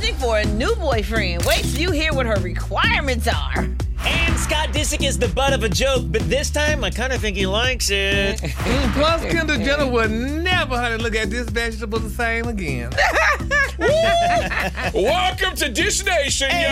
auditioning for a new boyfriend. Wait till you hear what her requirements are. And Scott Disick is the butt of a joke, but this time I kind of think he likes it. Plus, Kendall Jenner would never, honey, look at this vegetable the same again. Welcome to Dish Nation, yo!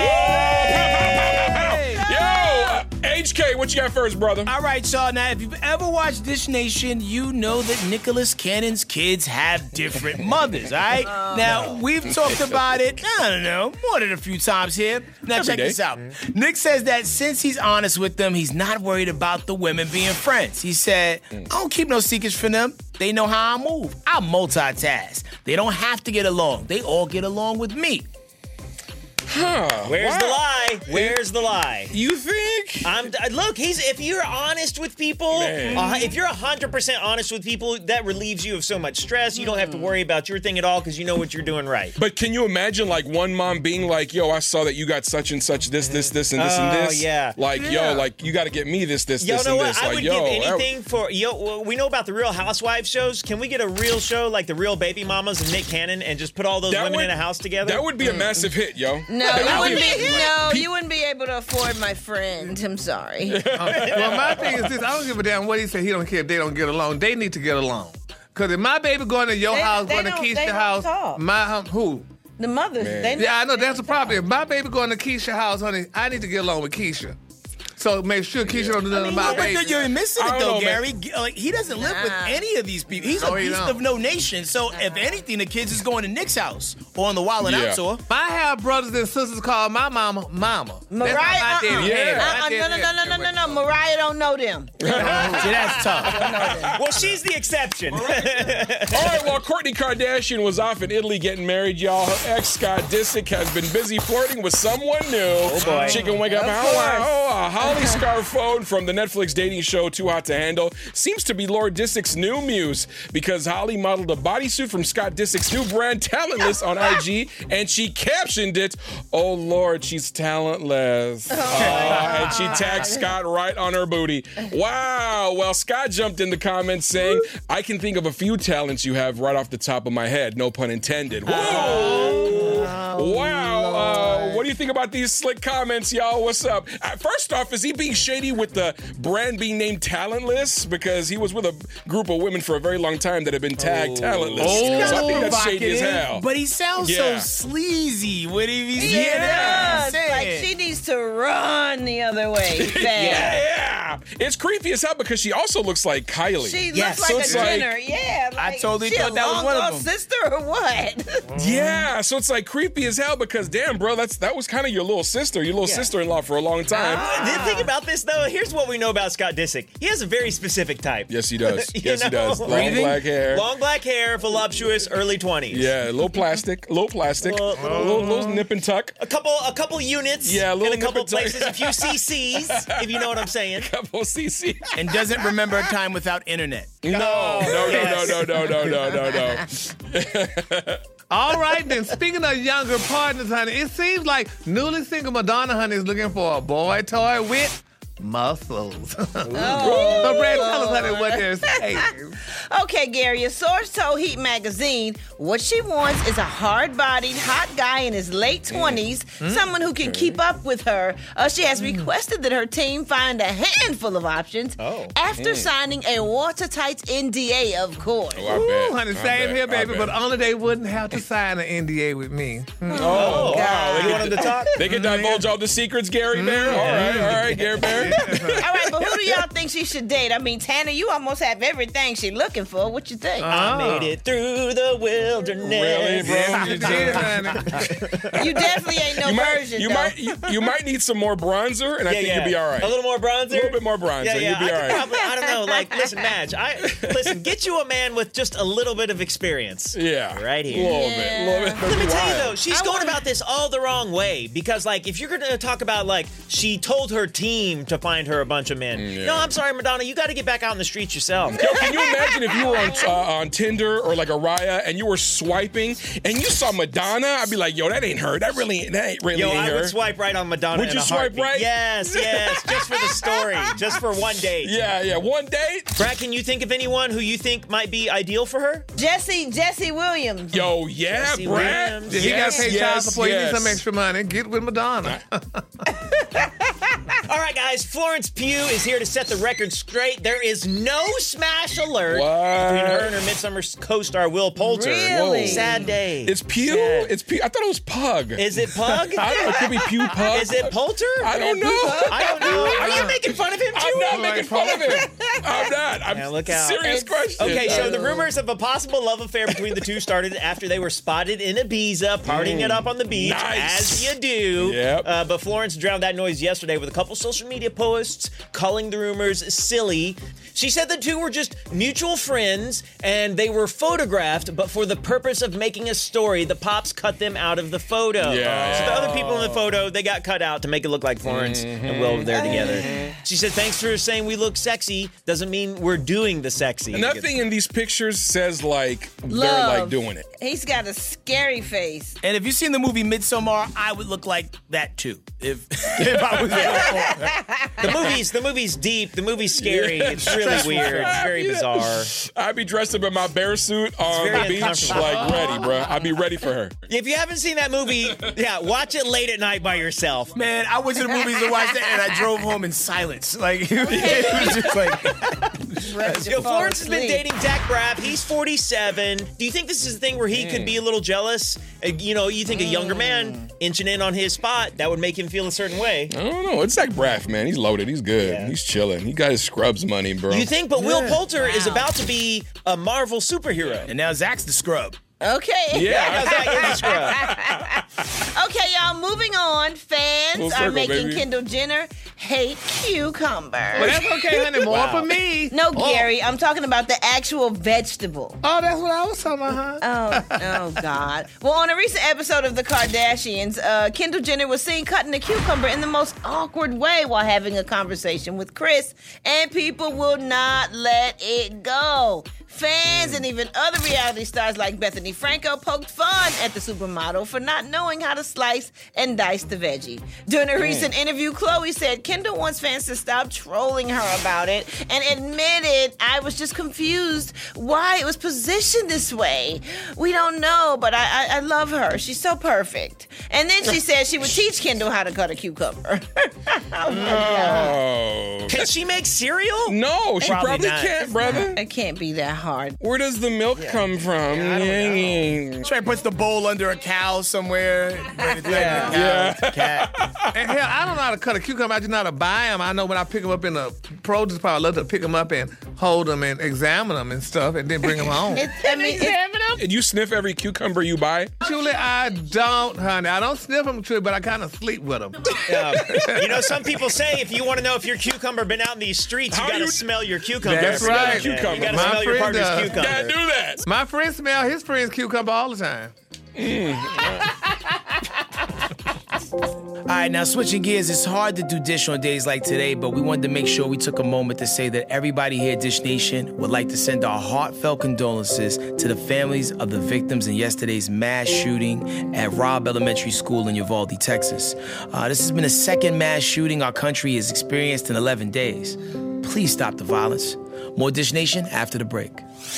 Hey. Yo, HK, what you got first, brother? All right, y'all. Now, if you've ever watched Dish Nation, you know that Nicholas Cannon's kids have different mothers, all right? Now, we've talked about it, I don't know, more than a few times here. Now, Every check day. this out. Nick says that since he's honest with them, he's not worried about the women being friends. He said, I don't keep no secrets from them. They know how I move. I multitask. They don't have to get along. They all get along with me. Where's the lie? Where's the lie? You think? Look, if you're honest with people, if you're 100% honest with people, that relieves you of so much stress. You don't have to worry about your thing at all because you know what you're doing right. But can you imagine, like, one mom being like, yo, I saw that you got such and such this, and this, and this. Oh, yeah. Like, yo, like, you got to get me this, Yo, and know what? this. I Like, would yo, give anything for, we know about the Real Housewives shows. Can we get a real show like the Real Baby Mamas and Nick Cannon and just put all those women in a house together? That would be a massive hit, yo. No, you wouldn't be able to afford my friend. I'm sorry. Well, my thing is this. I don't give a damn what he said. He don't care if they don't get along. They need to get along. Because if my baby going to your house, going to Keisha's house, talk. who? The mothers, Yeah, I know. That's the problem. If my baby going to Keisha's house, honey, I need to get along with Keisha. So make sure Keisha don't do nothing about baby. You're missing I it, don't though, know, Gary. Like, he doesn't live with any of these people. He's a beast of no nation. So, if anything, the kids is going to Nick's house or on the Wild and Out tour. I have brothers and sisters call my mama, Mama. Mariah, no. Mariah don't know them. See, that's tough. Well, she's the exception. All right, well, Kourtney Kardashian was off in Italy getting married, y'all. Her ex, Scott Disick, has been busy flirting with someone new. Oh, boy. Chicken wake up. Holly Scarfone from the Netflix dating show Too Hot to Handle seems to be Lord Disick's new muse because Holly modeled a bodysuit from Scott Disick's new brand, Talentless, on IG, and she captioned it, "Oh, Lord, she's talentless." And she tagged Scott right on her booty. Wow. Well, Scott jumped in the comments saying, "I can think of a few talents you have right off the top of my head. No pun intended." Whoa. Wow. What do you think about these slick comments, y'all? What's up? First off, is he being shady with the brand being named Talentless? Because he was with a group of women for a very long time that have been tagged Talentless. So I think that's shady as hell. But he sounds so sleazy. What do you say? Yeah, like she needs to run the other way. Yeah. It's creepy as hell because she also looks like Kylie. She looks like a Jenner. I totally she thought that was one of them. Sister or what? Yeah, so it's like creepy as hell because damn, bro, that was kind of your little sister, your little sister-in-law for a long time. The thing about this, though, here's what we know about Scott Disick. He has a very specific type. Yes, he does. Yes, he know? does. Long black hair. Long black hair, voluptuous, early 20s. Yeah, a little plastic. Little nip and tuck. A couple units. Yeah, a little in a couple nip and tuck. places. A few CCs, if you know what I'm saying. A couple CC. And doesn't remember a time without internet. No. All right, then. Speaking of younger partners, honey, it seems like newly single Madonna, honey, is looking for a boy toy with muscles. So, Brad, tell us, honey, what they're saying. Okay, Gary, a source told Heat Magazine what she wants is a hard-bodied, hot guy in his late 20s, someone who can keep up with her. She has requested that her team find a handful of options after signing a watertight NDA, of course. Ooh, honey, same here, baby, but only they wouldn't have to sign an NDA with me. Oh, wow. You want him to talk? They can divulge all the secrets, Gary Bear? All right, Gary Bear. All right, but who do y'all think she should date? I mean, Tanner, you almost have everything she's looking for. What you think? I made it through the wilderness. Really, bro? You did, honey. You definitely ain't no version, you might need some more bronzer, and I think you'll be all right. A little more bronzer? A little bit more bronzer. Yeah, You'll be all right. I don't know. Like, listen, Madge, get you a man with just a little bit of experience. Yeah. Right here. A little bit. Let me tell you, though, she's going about this all the wrong way. Because, like, if you're going to talk about, like, she told her team to find her a bunch of men. No, I'm sorry, Madonna. You got to get back out in the streets yourself. Yo, can you imagine if you were on Tinder or like Araya and you were swiping and you saw Madonna? I'd be like, yo, that ain't her. That ain't really Yo, her. I would swipe right on Madonna. Would you in a swipe heartbeat. right? Yes, just for the story, just for one date. Yeah, one date. Brad, can you think of anyone who you think might be ideal for her? Jesse Williams. Yo, yeah, Jesse Brad. Williams. If you got to pay child support, you need yes. some extra money. Get with Madonna. All right, guys, Florence Pugh is here to set the record straight. There is no smash alert between her and her Midsummer co-star Will Poulter. Really? Sad day. It's Pew? Sad. It's Pew. I thought it was Pug. Is it Pug? I don't know. It could be Pew Pug. Is it Poulter? I don't know. I don't know. Are you making fun of him, too? I'm not making fun of him. I'm not. I'm Yeah, look out. serious question. Okay, so the rumors of a possible love affair between the two started after they were spotted in Ibiza, partying it up on the beach, Nice. as you do. Yep. But Florence drowned that noise yesterday with a couple social media posts calling the rumors silly. She said the two were just mutual friends and they were photographed, but for the purpose of making a story, the Pops cut them out of the photo. Yeah. So the other people in the photo, they got cut out to make it look like Florence and Will were there together. She said, thanks for saying we look sexy. Doesn't mean we're doing the sexy. Nothing in these pictures says like they're Love. like doing it. He's got a scary face. And if you've seen the movie Midsommar, I would look like that too. If I was there. The movie's deep. The movie's scary. It's really weird. It's very bizarre. I'd be dressed up in my bear suit on very the beach, uncomfortable. like ready, bro. I'd be ready for her. If you haven't seen that movie, watch it late at night by yourself. Man, I went to the movies to watch that, and I drove home in silence. Like it was just like. Yo, Florence has been dating Zach Braff. He's 47. Do you think this is a thing where he could be a little jealous? You think a younger man inching in on his spot, that would make him feel a certain way. I don't know. It's Zach Braff, man. He's loaded. He's good. Yeah. He's chilling. He got his Scrubs money, bro. You think? But Will Poulter is about to be a Marvel superhero. And now Zach's the scrub. Okay. Yeah. Zach is a scrub. Okay, y'all, moving on. Fans Full are circle, making baby. Kendall Jenner hate cucumber. But that's okay, honey. More for me. No, Gary, I'm talking about the actual vegetable. Oh, that's what I was talking about, huh? Oh, God. Well, on a recent episode of The Kardashians, Kendall Jenner was seen cutting a cucumber in the most awkward way while having a conversation with Chris, and people will not let it go. Fans and even other reality stars like Bethany Franco poked fun at the supermodel for not knowing how to slice and dice the veggie. During a recent interview, Khloe said Kendall wants fans to stop trolling her about it and admitted, I was just confused why it was positioned this way. We don't know, but I love her. She's so perfect. And then she said she would teach Kendall how to cut a cucumber. Oh, my God. Oh. Can she make cereal? No, she Probably probably not. can't, brother. It can't be that hard. Where does the milk come from? Trey puts the bowl under a cow somewhere. Yeah. Cat. And hell, I don't know how to cut a cucumber. I just know how to buy them. I know when I pick them up in the produce part, I love to pick them up and hold them and examine them and stuff and then bring them home. And you sniff every cucumber you buy? Truly, I don't, honey. I don't sniff them, truly, but I kind of sleep with them. Some people say if you want to know if your cucumber been out in these streets, you How got to you- smell your cucumber. That's every right. day. You got to My smell your friend partner's does. cucumber. Can't do that. My friend smell his friend's cucumber all the time. All right, now switching gears, it's hard to do Dish on days like today, but we wanted to make sure we took a moment to say that everybody here at Dish Nation would like to send our heartfelt condolences to the families of the victims in yesterday's mass shooting at Robb Elementary School in Uvalde, Texas. This has been the second mass shooting our country has experienced in 11 days. Please stop the violence. More Dish Nation after the break.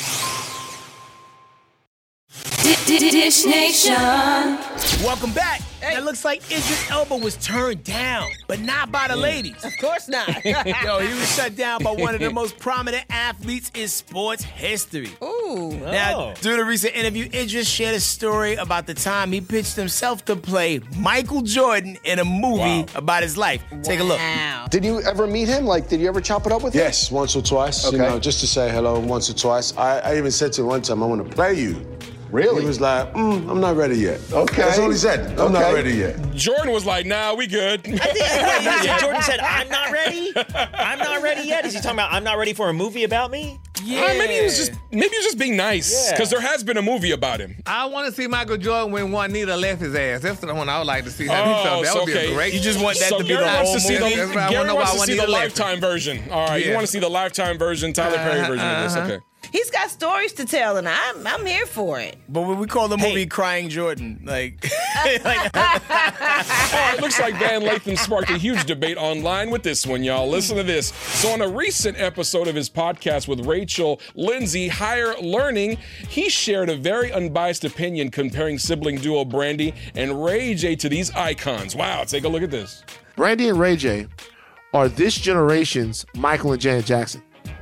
Dish Nation. Welcome back. It looks like Idris Elba was turned down, but not by the ladies. Of course not. Yo, he was shut down by one of the most prominent athletes in sports history. Ooh. Now, during a recent interview, Idris shared a story about the time he pitched himself to play Michael Jordan in a movie about his life. Take a look. Wow. Did you ever meet him? Like, did you ever chop it up with him? Yes, once or twice. Okay. You know, just to say hello once or twice. I even said to him one time, I want to play you. Really? He was like, I'm not ready yet. Okay. That's all he said. I'm not ready yet. Jordan was like, nah, we good. Jordan said, I'm not ready. I'm not ready yet. Is he talking about I'm not ready for a movie about me? Yeah. Maybe he was just being nice. Because there has been a movie about him. I want to see Michael Jordan when Juanita left his ass. That's the one I would like to see. That would be a great. You just want that to be the Gary whole wants to movie? see That's right. I Gary wanna know wants why to see Juanita the left. Lifetime version. All right, you Yeah. want to see the Lifetime version, Tyler Perry version of this. Okay. He's got stories to tell, and I'm here for it. But when we call the movie Crying Jordan, like... All right, looks like Van Lathan sparked a huge debate online with this one, y'all. Listen to this. So on a recent episode of his podcast with Rachel Lindsay, Higher Learning, he shared a very unbiased opinion comparing sibling duo Brandy and Ray J to these icons. Wow, take a look at this. Brandy and Ray J are this generation's Michael and Janet Jackson.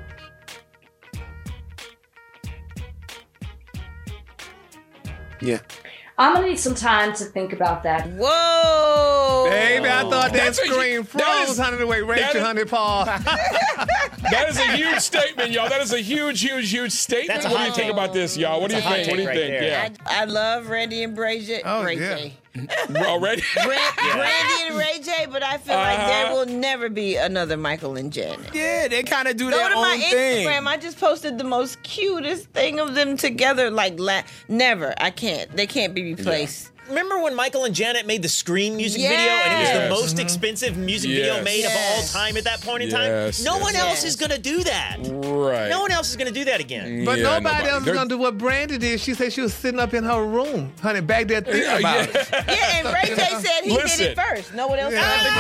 Yeah. I'm gonna need some time to think about that. Whoa! Baby, I thought that That's a screen hu- that froze is- under the way Rachel Honey Paul. That is a huge statement, y'all. That is a huge statement. That's a What do you hot think take. about this, y'all? What do you That's a hot think? What do you take right think? there. Yeah. I love Randy and Ray J. Oh, Ray yeah. J. Already? Brandy and Ray J, but I feel like there will never be another Michael and Janet. Yeah, they kind of do Go their to my own thing. Instagram. I just posted the most cutest thing of them together. Like, never. I can't. They can't be replaced. Remember when Michael and Janet made the Scream music Yes. video and it was Yes. the most expensive music video Yes. made of all Yes. time at that point in Yes, time? No one yes. else is going to do that. Right. No one else is going to do that again. But Yeah, nobody else is They're- going to do what Brandy did. She said she was sitting up in her room, honey, back there thinking about it. Yeah, and Ray J said he Listen. did it first. No one else Yeah, has to do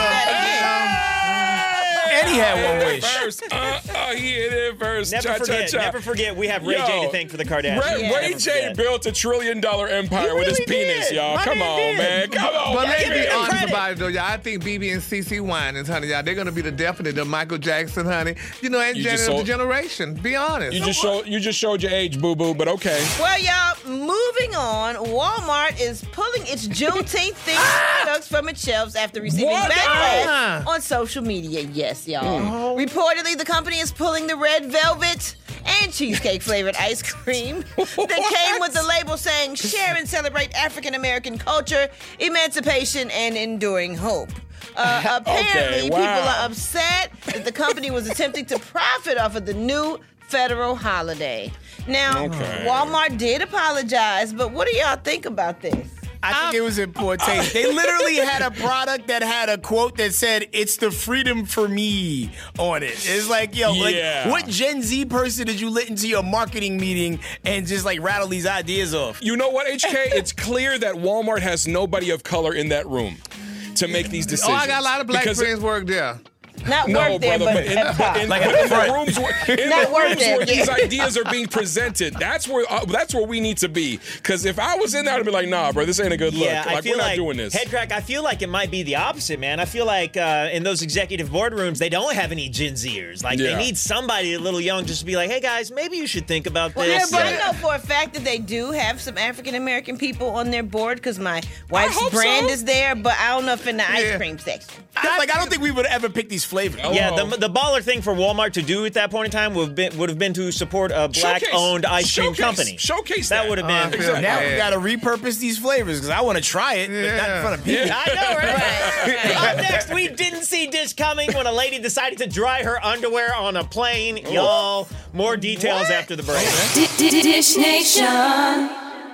that And he had one wish. First. He hit it first. Never forget, we have Ray J Yo, to thank for the Kardashians. Ray Never J forget. built $1 trillion empire with his really penis, did. y'all. My Come man on, did. man. Come on. But let's give be him honest credit. about it, though, y'all. I think BB and CeCe Winans, honey, y'all, they're going to be the definite of Michael Jackson, honey. You know, and You Janet just of the sold- generation. Be honest. You just showed your age, boo boo, but okay. Well, y'all, moving on, Walmart is pulling its Juneteenth themed products from its shelves after receiving What? backlash on social media. Yes, y'all. Reportedly, the company is pulling the red velvet and cheesecake flavored ice cream that came with the label saying share and celebrate African American culture, emancipation, and enduring hope. Apparently, people are upset that the company was attempting to profit off of the new federal holiday. Now, Walmart did apologize, but what do y'all think about this? I think it was in poor taste. They literally had a product that had a quote that said, "It's the freedom for me" on it. It's like, yo, Yeah. like, what Gen Z person did you let into your marketing meeting and just like rattle these ideas off? You know what, HK? It's clear that Walmart has nobody of color in that room to make these Oh, decisions. I got a lot of black Because friends work there. Not No, work there, brother, but but at the top. in Like the at the front. rooms where, Not work there, yeah. these ideas are being presented, that's where we need to be. Because if I was in there, I'd be like, nah, bro, this ain't a good look. Yeah, I feel we're not like doing this. Headcrack, I feel like it might be the opposite, man. I feel like in those executive boardrooms, they don't have any Gen Zers. Like Yeah. they need somebody a little young just to be like, hey guys, maybe you should think about Well, this. but I know for a fact that they do have some African American people on their board because my wife's hope brand so. is there, but I don't know if in the ice Yeah. cream section. I don't think we would ever pick these flavors. Yeah, the baller thing for Walmart to do at that point in time would have been to support a black-owned ice cream company. Showcase That would have been. feel Now bad. we gotta repurpose these flavors because I want to try it, but not in front of people. I know, right? Up next, we didn't see this coming when a lady decided to dry her underwear on a plane. Y'all, more details after the break. Dish Nation.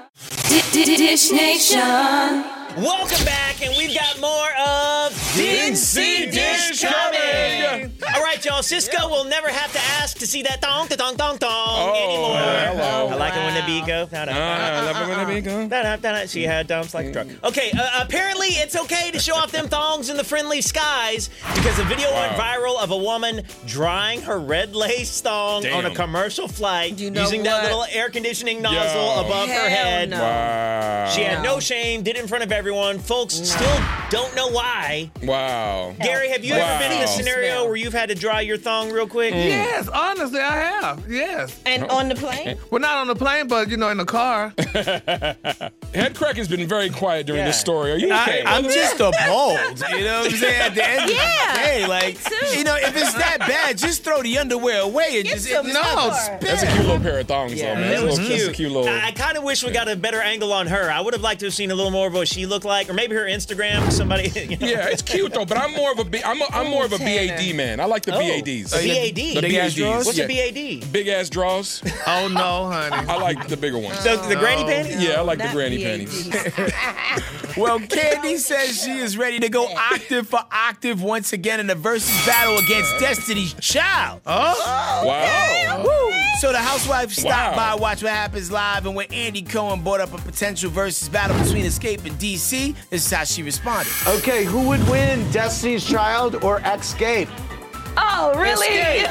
Dish Nation. Welcome back, and we've got more of Didn't See Dish coming. All right, y'all. Cisco will never have to ask to see that thong anymore. hello. I like it when the beat goes. I love it when they go. She had dumps like a truck. Okay, apparently it's okay to show off them thongs in the friendly skies because a video went viral of a woman drying her red lace thong on a Damn. commercial flight You know using that what? little air conditioning nozzle Yo. above her Hell head. no. Wow. She had no shame, did it in front of everyone. Folks still don't know why. Wow. Gary, have you ever been in a Wow. scenario where you've had to dry your thong real quick? Yes, honestly, I have. Yes. And on the plane? Well, not on the plane, but, you know, in the car. Headcrack has been very quiet during this story. Are you okay? I'm just appalled. You know what I'm saying? At the end of the day, like, you know, if it's that bad, just throw the underwear away and just That's a cute little pair of thongs, though, man. That was That's cute. a cute little. I kind of wish we got a better angle on her. I would have liked to have seen a little more of what she looked like, or maybe her Instagram. Somebody. You know. Yeah, it's cute though, but I'm more of a BAD man. I like the BADs. BAD. The Big ass BADs. draws? What's yeah. a BAD? Big ass draws. Oh no, honey. I like the bigger ones. So the granny panties? Yeah, I like the Not granny BAD. panties. Well, Candy says she is ready to go octave for octave once again in a versus battle against Destiny's Child. Wow. Woo. So the housewife stopped Wow. by Watch What Happens Live, and when Andy Cohen brought up a potential versus battle between Escape and DC, this is how she responded. Okay, who would win, Destiny's Child or Escape? Oh, really?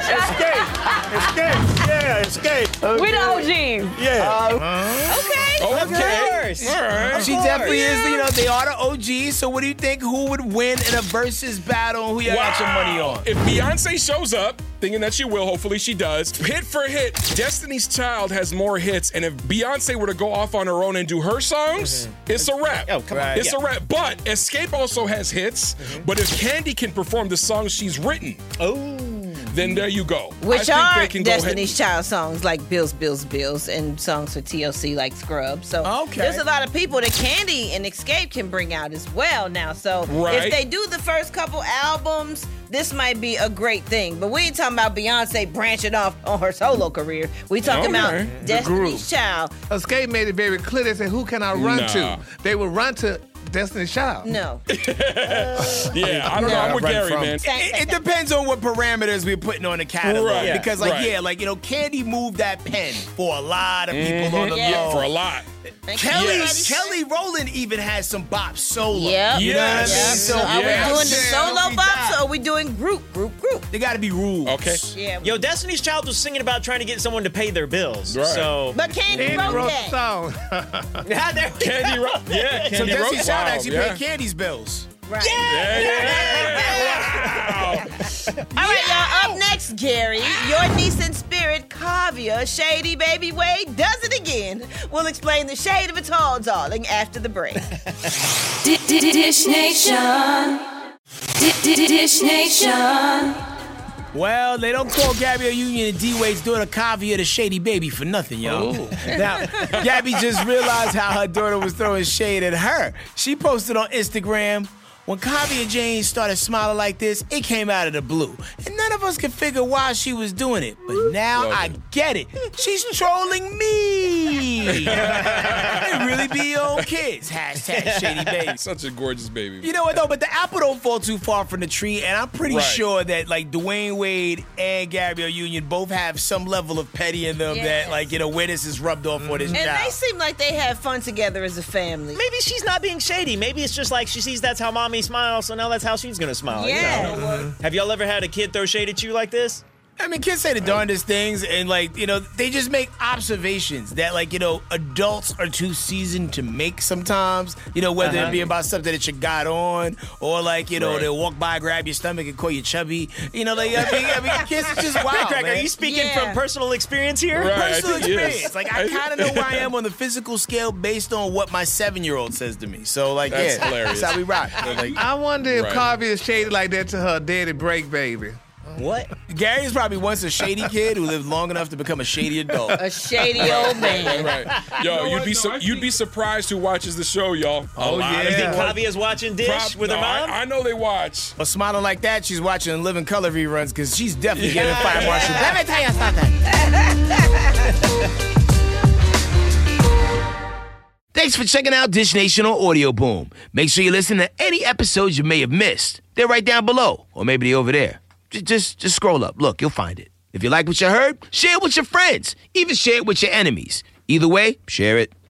Escape. We the OGs. Okay. Okay. Of course. All right. She definitely is, you know, they are the OGs, so what do you think? Who would win in a versus battle, and who you got your money on? If Beyonce shows up, thinking that she will, hopefully she does, hit for hit, Destiny's Child has more hits, and if Beyonce were to go off on her own and do her songs, it's a wrap. Oh, come on. It's a wrap. But Escape also has hits, but if Candy can perform the songs she's written, then there you go. Which I are think they can go ahead Destiny's Child songs like Bills, Bills, Bills, and songs for TLC like Scrub. So Okay. there's a lot of people that Candy and Escape can bring out as well now. So Right. if they do the first couple albums, this might be a great thing. But we ain't talking about Beyonce branching off on her solo career. We talking about Okay. Destiny's Child. Escape made it very clear. They said, who can I run Nah. to? They would run to Destiny's Child. No. Yeah, I don't know. I'm with Run Gary, from. man. It depends on what parameters we're putting on the catalog. Right, Because, like, right. yeah, like, you know, Candy moved that pen for a lot of people on the Yeah. low. For a lot. Kelly Rowland even has some bops solo. Yep. You know what I mean? Yes. So are we Yes. doing the Yeah, solo we bops got- or are we doing group? They got to be rules. Okay. Yeah. Yo, Destiny's Child was singing about trying to get someone to pay their bills. Right. So. But Candy He wrote wrote that. the song. Candy wrote. Yeah, So Candy wrote. Destiny's Child actually yeah. paid Candy's bills. Right. Wow. All right, y'all. Up next, Gary, your niece in spirit, Kavia, Shady Baby Wade, does it again. We'll explain the shade of it all, darling, after the break. Dish Nation. Dish Nation. Well, they don't call Gabby Union and D-Wade's daughter Kavia the Shady Baby for nothing, y'all. Now, Gabby just realized how her daughter was throwing shade at her. She posted on Instagram, when Kavia Jane started smiling like this, it came out of the blue. And none of us could figure why she was doing it. But now I get it. She's trolling me. They really be your own kids. Hashtag Shady Baby. Such a gorgeous baby. You know what though? But the apple don't fall too far from the tree, and I'm pretty Right. sure that like Dwayne Wade and Gabrielle Union both have some level of petty in them Yes. that like you know where this is rubbed off for this And they child. seem like they have fun together as a family. Maybe she's not being shady. Maybe it's just like she sees that's how mommy smiles, so now that's how she's gonna smile. Yeah. You know? Have y'all ever had a kid throw shade at you like this? I mean, kids say the darndest things, and like you know, they just make observations that like you know, adults are too seasoned to make sometimes. You know, whether it be about something that you got on, or like you know, Right. they'll walk by, grab your stomach, and call you chubby. You know, like I mean kids are just wild, Craig, man. are you speaking Yeah. from personal experience here? Right. Personal I think yes. experience. Like I kind of know where I am on the physical scale based on what my 7-year-old says to me. So like, That's yeah, hilarious. that's how we rock. Like, I wonder if Right. Kavia is shaded like that to her daddy break baby. What? Gary is probably once a shady kid who lived long enough to become a shady adult. A shady old man. Right. Yo, you'd be surprised who watches the show, y'all. A lot yeah. of You think people. Kavia's watching Dish with her mom? I know they watch. But smiling like that, she's watching Living Color reruns because she's definitely getting fire marshal. Let me tell you something. Thanks for checking out Dish Nation on Audio Boom. Make sure you listen to any episodes you may have missed. They're right down below, or maybe they're over there. Just scroll up. Look, you'll find it. If you like what you heard, share it with your friends. Even share it with your enemies. Either way, share it.